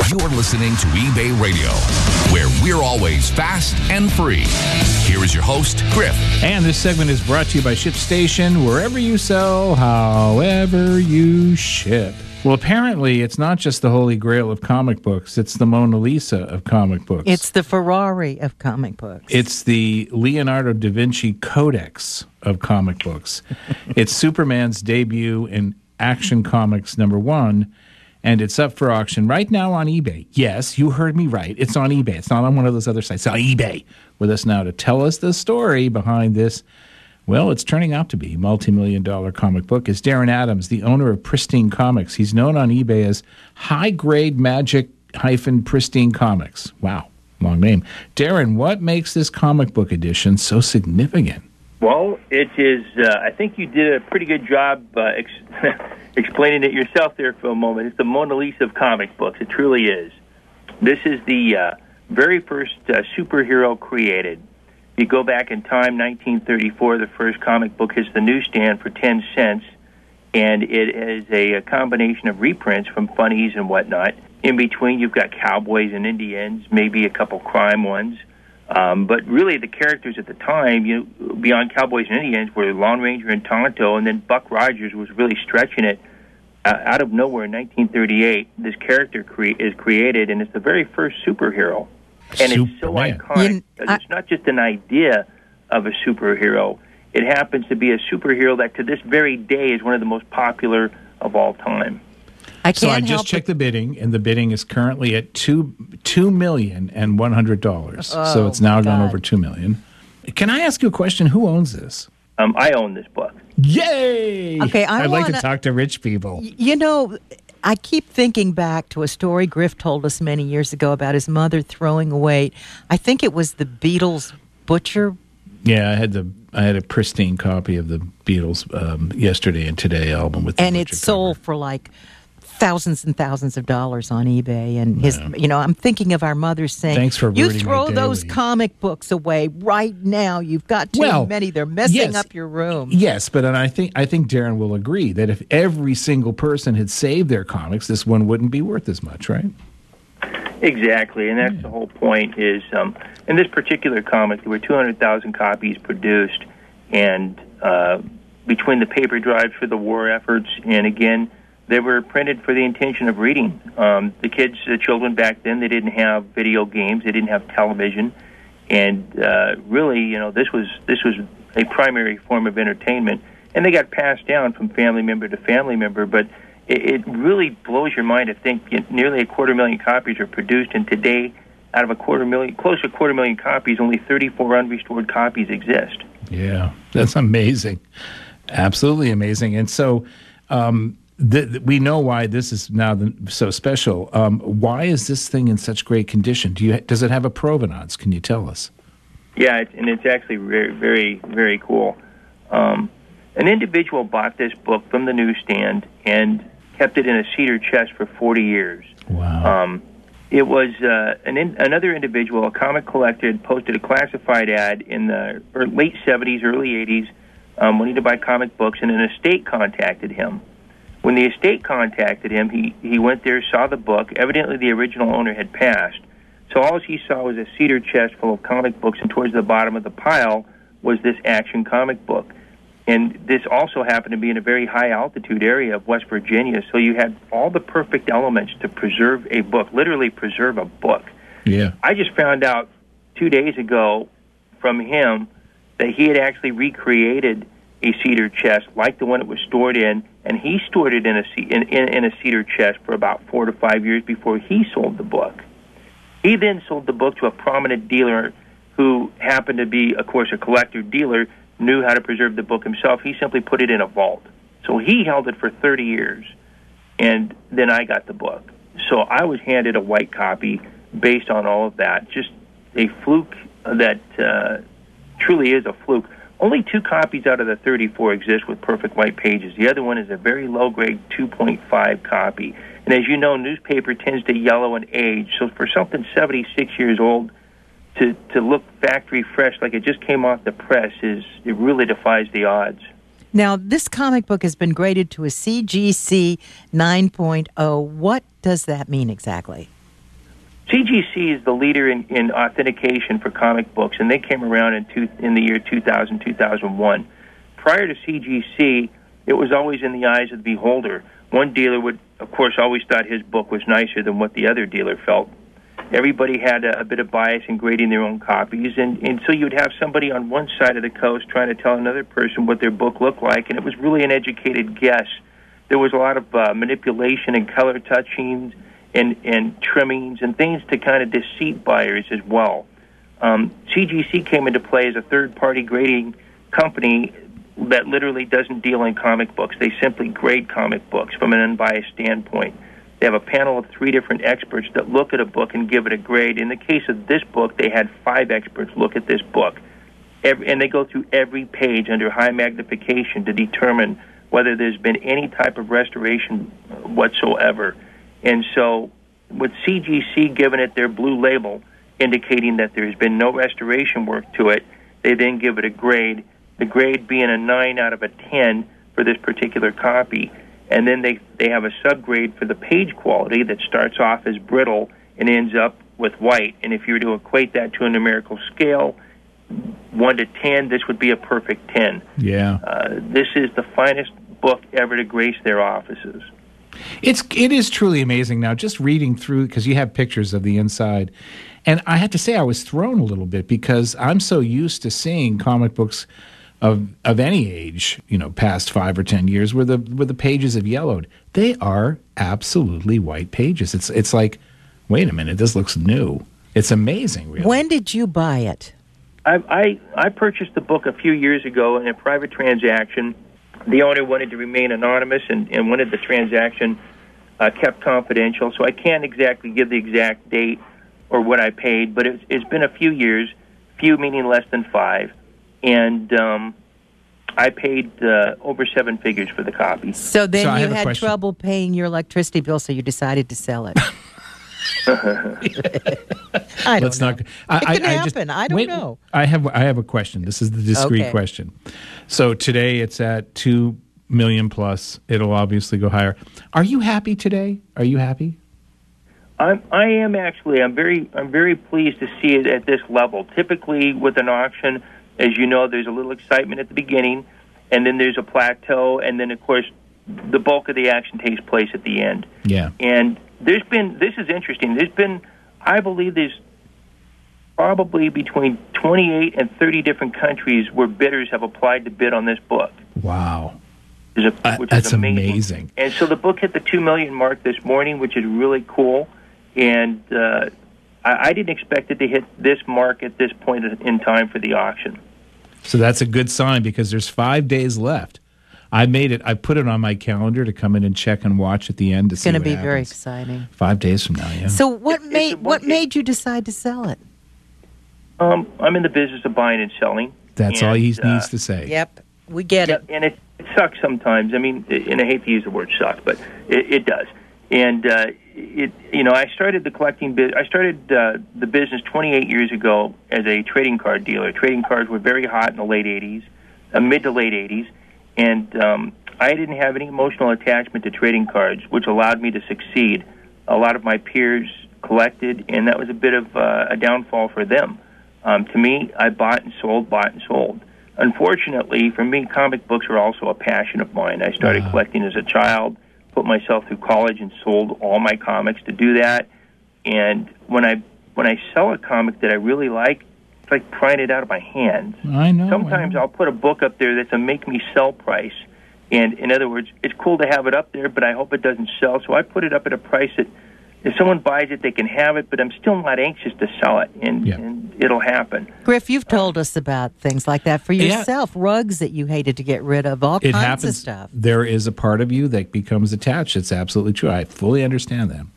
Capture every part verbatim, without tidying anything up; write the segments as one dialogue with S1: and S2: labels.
S1: You're listening to eBay Radio, where we're always fast and free. Here is your host, Griff.
S2: And this segment is brought to you by ShipStation, wherever you sell, however you ship. Well, apparently, it's not just the Holy Grail of comic books. It's the Mona Lisa of comic books.
S3: It's the Ferrari of comic books.
S2: It's the Leonardo da Vinci Codex of comic books. It's Superman's debut in Action Comics number one, and it's up for auction right now on eBay. Yes, you heard me right. It's on eBay. It's not on one of those other sites. It's on eBay. With us now to tell us the story behind this, well, it's turning out to be multi-million dollar comic book, is Darren Adams, the owner of Pristine Comics. He's known on eBay as High Grade Magic hyphen Pristine Comics. Wow, long name. Darren, what makes this comic book edition so significant?
S4: Well, it is, uh, I think you did a pretty good job uh, ex- explaining it yourself there for a moment. It's the Mona Lisa of comic books. It truly is. This is the uh, very first uh, superhero created. You go back in time, nineteen thirty-four, the first comic book hits the newsstand for ten cents, and it is a, a combination of reprints from funnies and whatnot. In between, you've got cowboys and Indians, maybe a couple crime ones. Um, but really, the characters at the time, you know, beyond cowboys and Indians, were Lone Ranger and Tonto, and then Buck Rogers was really stretching it. Uh, out of nowhere in nineteen thirty-eight, this character cre- is created, and it's the very first superhero. And
S2: Superman.
S4: It's so iconic because it's not just an idea of a superhero. It happens to be a superhero that to this very day is one of the most popular of all time.
S3: I
S2: so I
S3: can't
S2: just
S3: help
S2: checked the bidding, and the bidding is currently at two two million and one hundred dollars.
S3: Oh,
S2: so it's now
S3: my
S2: gone
S3: God.
S2: over two million. Can I ask you a question? Who owns this?
S4: Um, I own this book.
S2: Yay!
S3: Okay, I
S2: I'd like to
S3: wanna-
S2: talk to rich people.
S3: Y- You know, I keep thinking back to a story Griff told us many years ago about his mother throwing away, I think it was the Beatles Butcher.
S2: Yeah, I had the I had a pristine copy of the Beatles um, Yesterday and Today album with the
S3: And it
S2: Butcher
S3: sold
S2: cover.
S3: for like thousands and thousands of dollars on eBay. And his, you know, I'm thinking of our mothers saying,
S2: Thanks for
S3: "You
S2: ruining my
S3: throw those
S2: daily."
S3: comic books away right now. You've got too
S2: Well,
S3: many. They're messing
S2: yes.
S3: up your room."
S2: Yes, but and I think I think Darren will agree that if every single person had saved their comics, this one wouldn't be worth as much, right?
S4: Exactly, and that's the whole point is, um, in this particular comic, there were two hundred thousand copies produced, and uh, between the paper drives for the war efforts, and again, they were printed for the intention of reading. Um, the kids, the children back then, they didn't have video games, they didn't have television, and uh, really, you know, this was this was a primary form of entertainment, and they got passed down from family member to family member, but it really blows your mind to think nearly a quarter million copies are produced, and today, out of a quarter million, close to a quarter million copies, only thirty-four unrestored copies exist.
S2: Yeah, that's amazing. Absolutely amazing. And so um, th- th- we know why this is now the, so special. Um, why is this thing in such great condition? Do you Does it have a provenance? Can you tell us?
S4: Yeah, it, and it's actually very, very, very cool. Um, an individual bought this book from the newsstand and kept it in a cedar chest for forty years.
S2: Wow.
S4: Um, it was uh, an in, another individual, a comic collector, had posted a classified ad in the er, late seventies, early eighties, um, wanting to buy comic books, and an estate contacted him. When the estate contacted him, he, he went there, saw the book. Evidently, the original owner had passed. So all he saw was a cedar chest full of comic books, and towards the bottom of the pile was this Action comic book. And this also happened to be in a very high-altitude area of West Virginia, so you had all the perfect elements to preserve a book, literally preserve a book.
S2: Yeah.
S4: I just found out two days ago from him that he had actually recreated a cedar chest like the one it was stored in, and he stored it in a, in, in, in a cedar chest for about four to five years before he sold the book. He then sold the book to a prominent dealer who happened to be, of course, a collector dealer, knew how to preserve the book himself. He simply put it in a vault. So he held it for thirty years, and then I got the book. So I was handed a white copy based on all of that. Just a fluke that uh, truly is a fluke. Only two copies out of the thirty-four exist with perfect white pages. The other one is a very low-grade two point five copy. And as you know, newspaper tends to yellow and age. So for something seventy-six years old, to, to look factory fresh like it just came off the press, is it really defies the odds.
S3: Now, this comic book has been graded to a C G C nine point oh. What does that mean exactly?
S4: C G C is the leader in, in authentication for comic books, and they came around in, two, in the year two thousand, two thousand one. Prior to C G C, it was always in the eyes of the beholder. One dealer would, of course, always thought his book was nicer than what the other dealer felt. Everybody had a, a bit of bias in grading their own copies, and, and so you'd have somebody on one side of the coast trying to tell another person what their book looked like, and it was really an educated guess. There was a lot of uh, manipulation and color touchings and, and trimmings and things to kind of deceive buyers as well. Um, C G C came into play as a third-party grading company that literally doesn't deal in comic books. They simply grade comic books from an unbiased standpoint. They have a panel of three different experts that look at a book and give it a grade. In the case of this book, they had five experts look at this book. Every, and they go through every page under high magnification to determine whether there's been any type of restoration whatsoever. And so with C G C giving it their blue label, indicating that there's been no restoration work to it, they then give it a grade, the grade being a nine out of a ten for this particular copy. And then they, they have a subgrade for the page quality that starts off as brittle and ends up with white. And if you were to equate that to a numerical scale, one to ten, this would be a perfect ten.
S2: Yeah.
S4: Uh, this is the finest book ever to grace their offices.
S2: It's it is truly amazing. Now, just reading through, because you have pictures of the inside, and I have to say I was thrown a little bit because I'm so used to seeing comic books of of any age, you know, past five or ten years, where the where the pages have yellowed. They are absolutely white pages. It's it's like, wait a minute, this looks new. It's amazing, really.
S3: When did you buy it?
S4: I, I I purchased the book a few years ago in a private transaction. The owner wanted to remain anonymous and, and wanted the transaction uh, kept confidential, so I can't exactly give the exact date or what I paid, but it's, it's been a few years, few meaning less than five, and um, I paid uh, over seven figures for the copy.
S3: So then
S2: So I
S3: you
S2: have a
S3: had
S2: question.
S3: trouble paying your electricity bill, so you decided to sell it. I don't
S2: Let's
S3: know.
S2: not. I,
S3: It
S2: I,
S3: can
S2: I just-
S3: happen. I don't
S2: wait,
S3: know.
S2: I have. I have a question. This is the discrete
S3: Okay.
S2: question. So today it's at two million plus. It'll obviously go higher. Are you happy today? Are you happy?
S4: I'm, I am actually. I'm very. I'm very pleased to see it at this level. Typically, with an auction, as you know, there's a little excitement at the beginning, and then there's a plateau, and then of course, the bulk of the action takes place at the end.
S2: Yeah.
S4: And there's been. This is interesting. There's been. I believe there's probably between twenty-eight and thirty different countries where bidders have applied to bid on this book.
S2: Wow.
S4: Which is, a,
S2: Uh,
S4: which
S2: that's
S4: is amazing.
S2: amazing.
S4: And so the book hit the two million mark this morning, which is really cool. And uh, I, I didn't expect it to hit this mark at this point in time for the auction.
S2: So that's a good sign because there's five days left. I made it. I put it on my calendar to come in and check and watch at the end to
S3: It's
S2: see
S3: going to
S2: what
S3: be
S2: happens.
S3: very exciting.
S2: Five days from now, yeah.
S3: So what
S4: It's- it's
S3: made
S4: a
S3: what
S4: book-
S3: made you decide to sell it?
S4: Um, I'm in the business of buying and selling.
S2: That's
S4: and,
S2: all he
S4: uh,
S2: needs to say.
S3: Yep, we get
S4: Yeah,
S3: it.
S4: and it, it sucks sometimes. I mean, and I hate to use the word suck, but it, it does. And uh, it, you know, I started the collecting. Bu- I started uh, the business twenty-eight years ago as a trading card dealer. Trading cards were very hot in the late eighties, uh, mid to late eighties, and um, I didn't have any emotional attachment to trading cards, which allowed me to succeed. A lot of my peers collected, and that was a bit of uh, a downfall for them. Um, to me, I bought and sold, bought and sold. Unfortunately, for me, comic books are also a passion of mine. I started
S2: Wow.
S4: collecting as a child, put myself through college, and sold all my comics to do that. And when I when I sell a comic that I really like, it's like prying it out of my hands.
S2: I know.
S4: Sometimes
S2: I know.
S4: I'll put a book up there that's a make-me-sell price. And in other words, it's cool to have it up there, but I hope it doesn't sell. So I put it up at a price that if someone buys it, they can have it, but I'm still not anxious to sell it, and,
S2: Yeah.
S4: and it'll happen.
S3: Griff, you've told us about things like that for
S2: Yeah.
S3: yourself. Rugs that you hated to get rid of, all
S2: It
S3: kinds
S2: happens.
S3: of stuff.
S2: There is a part of you that becomes attached. It's absolutely true. I fully understand that.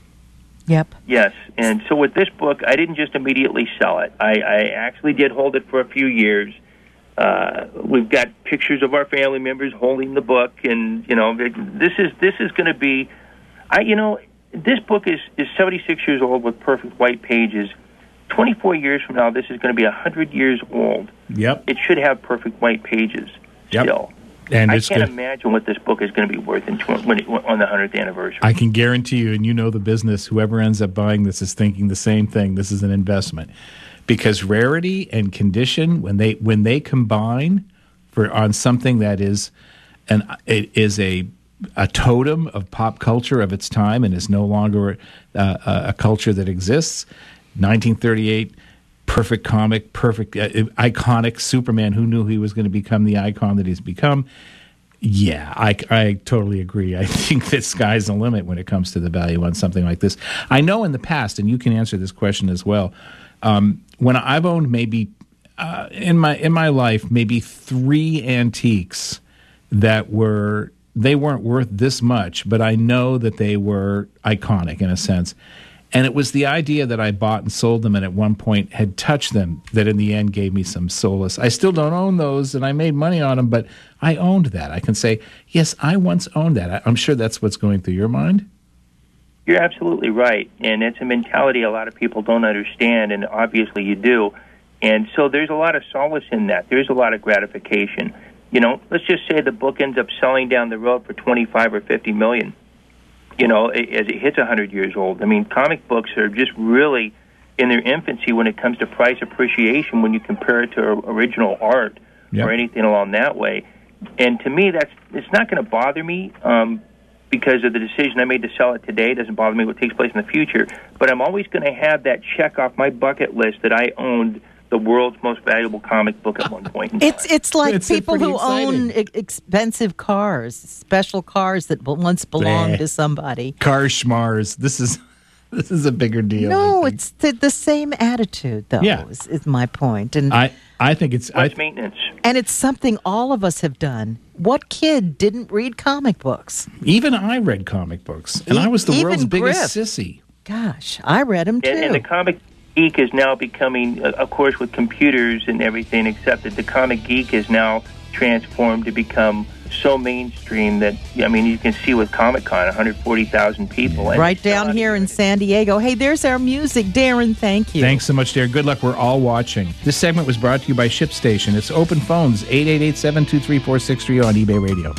S3: Yep.
S4: Yes, and so with this book, I didn't just immediately sell it. I, I actually did hold it for a few years. Uh, we've got pictures of our family members holding the book, and you know, this is this is going to be, I you know, this book is is seventy-six years old with perfect white pages. twenty-four years from now, this is going to be one hundred years old.
S2: Yep.
S4: It should have perfect white pages
S2: Yep.
S4: still.
S2: And
S4: I
S2: it's
S4: can't
S2: good.
S4: imagine what this book is going to be worth in tw- when it, on the hundredth anniversary.
S2: I can guarantee you, and you know the business, whoever ends up buying this is thinking the same thing. This is an investment. Because rarity and condition, when they when they combine for on something that is an it is a a totem of pop culture of its time and is no longer uh, a culture that exists. nineteen thirty-eight, perfect comic, perfect uh, iconic Superman. Who knew he was going to become the icon that he's become? Yeah, I, I totally agree. I think that sky's the limit when it comes to the value on something like this. I know in the past, and you can answer this question as well. Um, when I've owned maybe uh, in my in my life maybe three antiques that were they weren't worth this much, but I know that they were iconic in a sense. And it was the idea that I bought and sold them and at one point had touched them that in the end gave me some solace. I still don't own those and I made money on them, but I owned that. I can say, yes, I once owned that. I, I'm sure that's what's going through your mind.
S4: You're absolutely right, and it's a mentality a lot of people don't understand, and obviously you do. And so there's a lot of solace in that. There's a lot of gratification. You know, let's just say the book ends up selling down the road for twenty-five or fifty million. You know, as it hits one hundred years old. I mean, comic books are just really in their infancy when it comes to price appreciation when you compare it to original art
S2: Yep.
S4: or anything along that way. And to me, that's it's not going to bother me. Um, because of the decision I made to sell it today. It doesn't bother me what takes place in the future. But I'm always going to have that check off my bucket list that I owned the world's most valuable comic book at one point in time.
S3: It's it's like
S2: It's
S3: people
S2: pretty
S3: who
S2: exciting.
S3: own e- expensive cars, special cars that be- once belonged
S2: Bleh.
S3: to somebody.
S2: Car schmars. This is this is a bigger deal.
S3: No,
S2: I think.
S3: it's the, the same attitude, though,
S2: Yeah.
S3: is, is my point. And,
S2: I I think it's I,
S4: Much maintenance.
S3: and it's something all of us have done. What kid didn't read comic books?
S2: even I read comic books, and
S3: E-
S2: I was the
S3: even
S2: world's biggest
S3: Griff.
S2: sissy.
S3: Gosh, I read them, too.
S4: And, and the comic geek is now becoming, uh, of course, with computers and everything, except that the comic geek is now transformed to become so mainstream that, I mean, you can see with Comic-Con, one hundred forty thousand people. And
S3: right
S4: it's still
S3: down
S4: not
S3: here
S4: even-
S3: in San Diego. Hey, there's our music. Darren, thank you.
S2: Thanks so much, Darren. Good luck. We're all watching. This segment was brought to you by ShipStation. It's open phones, eight eight eight, seven two three, four six three zero on eBay Radio.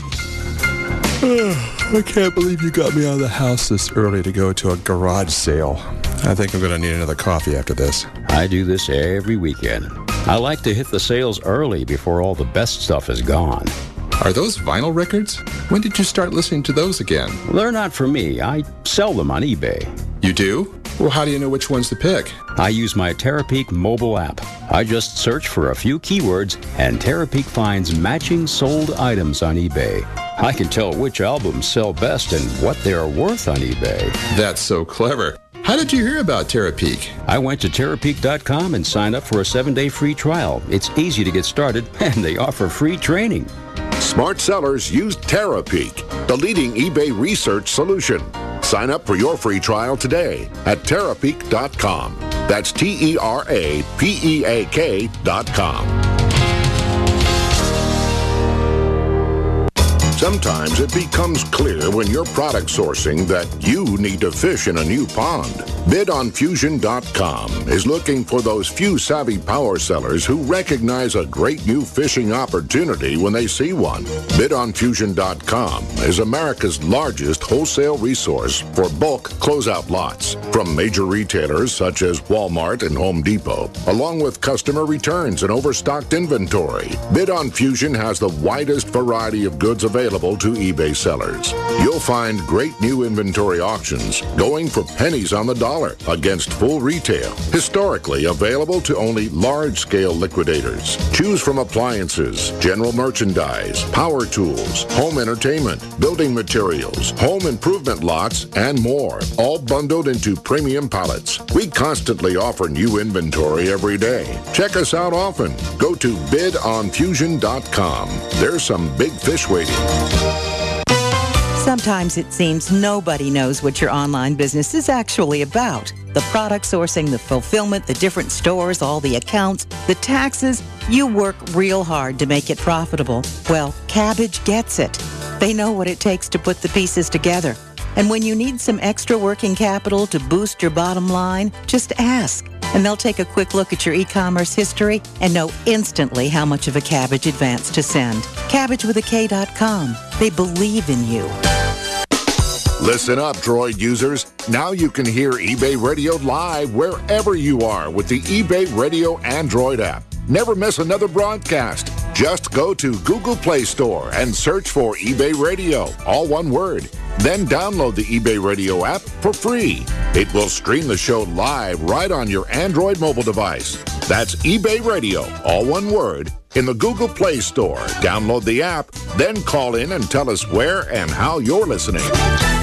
S5: I can't believe you got me out of the house this early to go to a garage sale. I think I'm going to need another coffee after this.
S6: I do this every weekend. I like to hit the sales early before all the best stuff is gone.
S5: Are those vinyl records? When did you start listening to those again?
S6: They're not for me. I sell them on eBay.
S5: You do? Well, how do you know which ones to pick?
S6: I use my Terapeak mobile app. I just search for a few keywords, and Terapeak finds matching sold items on eBay. I can tell which albums sell best and what they are worth on eBay.
S5: That's so clever. How did you hear about Terapeak?
S6: I went to Terapeak dot com and signed up for a seven-day free trial. It's easy to get started, and they offer free training.
S7: Smart sellers use Terapeak, the leading eBay research solution. Sign up for your free trial today at Terapeak dot com. That's T E R A P E A K dot com. Sometimes it becomes clear when you're product sourcing that you need to fish in a new pond. Bid on Fusion dot com is looking for those few savvy power sellers who recognize a great new fishing opportunity when they see one. Bid on Fusion dot com is America's largest wholesale resource for bulk closeout lots from major retailers such as Walmart and Home Depot, along with customer returns and overstocked inventory. Bid on Fusion has the widest variety of goods available to eBay sellers. You'll find great new inventory auctions going for pennies on the dollar against full retail. Historically available to only large-scale liquidators. Choose from appliances, general merchandise, power tools, home entertainment, building materials, home improvement lots, and more, all bundled into premium pallets. We constantly offer new inventory every day. Check us out often. Go to Bid on Fusion dot com. There's some big fish waiting.
S3: Sometimes it seems nobody knows what your online business is actually about. The product sourcing, the fulfillment, the different stores, all the accounts, the taxes. You work real hard to make it profitable. Well, Cabbage gets it. They know what it takes to put the pieces together. And when you need some extra working capital to boost your bottom line, just ask. And they'll take a quick look at your e-commerce history and know instantly how much of a cabbage advance to send. cabbage with a K dot com. They believe in you.
S7: Listen up, Droid users. Now you can hear eBay Radio live wherever you are with the eBay Radio Android app. Never miss another broadcast. Just go to Google Play Store and search for eBay Radio, all one word. Then download the eBay Radio app for free. It will stream the show live right on your Android mobile device. That's eBay Radio, all one word, in the Google Play Store. Download the app, then call in and tell us where and how you're listening.